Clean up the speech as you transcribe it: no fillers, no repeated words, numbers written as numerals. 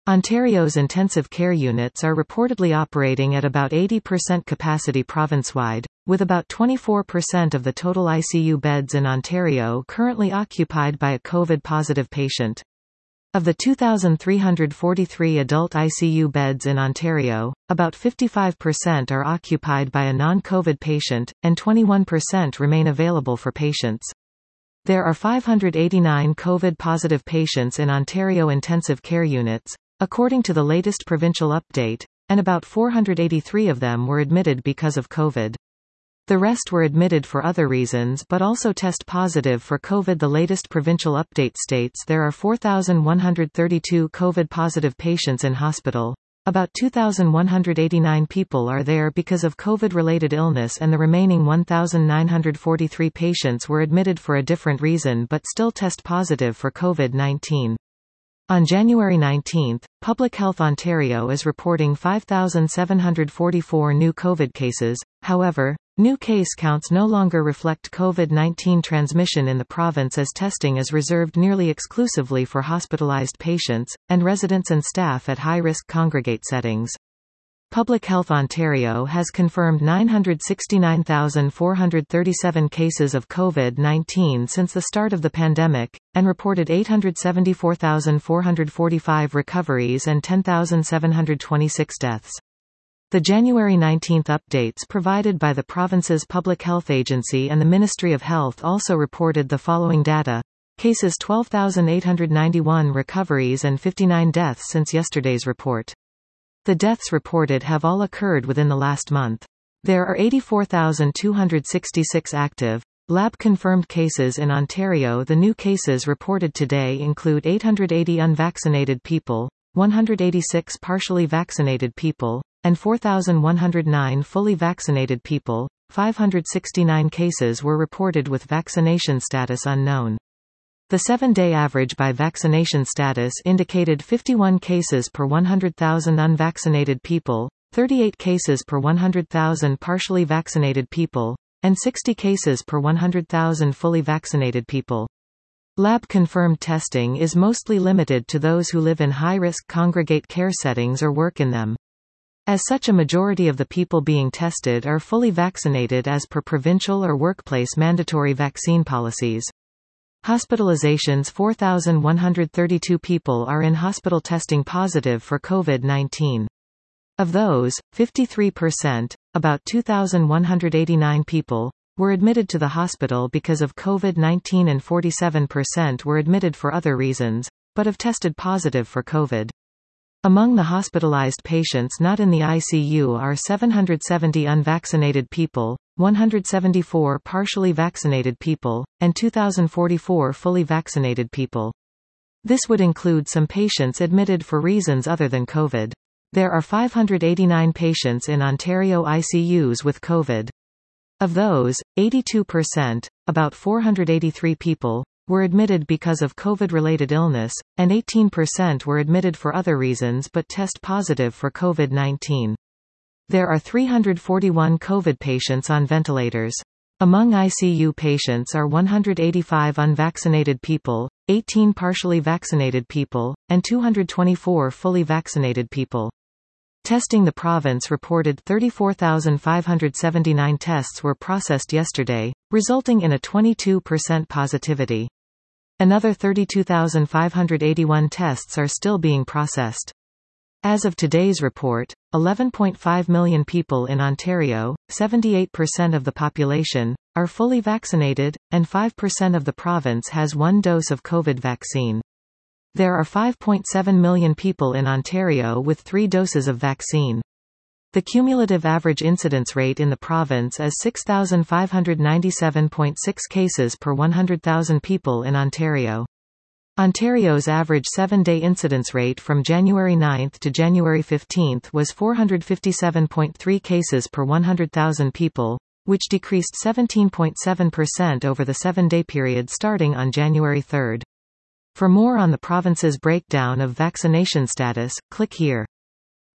Ontario's intensive care units are reportedly operating at about 80% capacity province-wide, with about 24% of the total ICU beds in Ontario currently occupied by a COVID-positive patient. Of the 2,343 adult ICU beds in Ontario, about 55% are occupied by a non-COVID patient, and 21% remain available for patients. There are 589 COVID-positive patients in Ontario intensive care units, according to the latest provincial update, and about 483 of them were admitted because of COVID. The rest were admitted for other reasons but also test positive for COVID. The latest provincial update states there are 4,132 COVID-positive patients in hospital. About 2,189 people are there because of COVID-related illness, and the remaining 1,943 patients were admitted for a different reason but still test positive for COVID-19. On January 19, Public Health Ontario is reporting 5,744 new COVID cases. However, new case counts no longer reflect COVID-19 transmission in the province, as testing is reserved nearly exclusively for hospitalized patients, and residents and staff at high-risk congregate settings. Public Health Ontario has confirmed 969,437 cases of COVID-19 since the start of the pandemic, and reported 874,445 recoveries and 10,726 deaths. The January 19 updates provided by the province's Public Health Agency and the Ministry of Health also reported the following data: cases 12,891, recoveries and 59 deaths since yesterday's report. The deaths reported have all occurred within the last month. There are 84,266 active, lab-confirmed cases in Ontario. The new cases reported today include 880 unvaccinated people, 186 partially vaccinated people, and 4,109 fully vaccinated people. 569 cases were reported with vaccination status unknown. The 7-day average by vaccination status indicated 51 cases per 100,000 unvaccinated people, 38 cases per 100,000 partially vaccinated people, and 60 cases per 100,000 fully vaccinated people. Lab-confirmed testing is mostly limited to those who live in high-risk congregate care settings or work in them. As such, a majority of the people being tested are fully vaccinated as per provincial or workplace mandatory vaccine policies. Hospitalizations: 4,132 people are in hospital testing positive for COVID-19. Of those, 53%, about 2,189 people, were admitted to the hospital because of COVID-19 and 47% were admitted for other reasons, but have tested positive for COVID. Among the hospitalized patients not in the ICU are 770 unvaccinated people, 174 partially vaccinated people, and 2,044 fully vaccinated people. This would include some patients admitted for reasons other than COVID. There are 589 patients in Ontario ICUs with COVID. Of those, 82%, about 483 people, were admitted because of COVID-related illness, and 18% were admitted for other reasons but test positive for COVID-19. There are 341 COVID patients on ventilators. Among ICU patients are 185 unvaccinated people, 18 partially vaccinated people, and 224 fully vaccinated people. Testing: the province reported 34,579 tests were processed yesterday, resulting in a 22% positivity. Another 32,581 tests are still being processed. As of today's report, 11.5 million people in Ontario, 78% of the population, are fully vaccinated, and 5% of the province has one dose of COVID vaccine. There are 5.7 million people in Ontario with 3 doses of vaccine. The cumulative average incidence rate in the province is 6,597.6 cases per 100,000 people in Ontario. Ontario's average 7-day incidence rate from January 9 to January 15 was 457.3 cases per 100,000 people, which decreased 17.7% over the 7-day period starting on January 3. For more on the province's breakdown of vaccination status, click here.